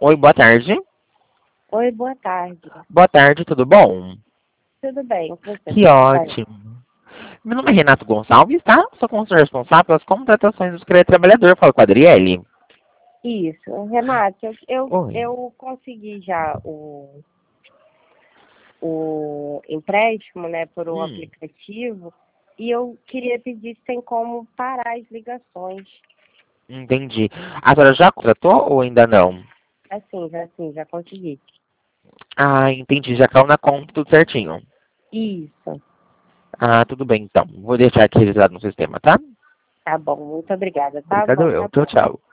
Oi, boa tarde. Oi, boa tarde. Boa tarde, tudo bom? Tudo bem com você? Que ótimo. Meu nome é Renato Gonçalves, tá? Sou consultor responsável pelas contratações do Secretário Trabalhador. Falo com a Adriele. Isso. Renato, Oi. eu consegui já o empréstimo, né, por um Hum, aplicativo e eu queria pedir se tem como parar as ligações. entendi. A senhora já contratou ou ainda não? Já consegui. Ah, entendi. Já caiu na conta tudo certinho. Isso. Ah, tudo bem então. Vou deixar aqui registrado no sistema, tá? Tá bom, muito obrigada, tá Obrigado bom? eu. Tchau, tchau.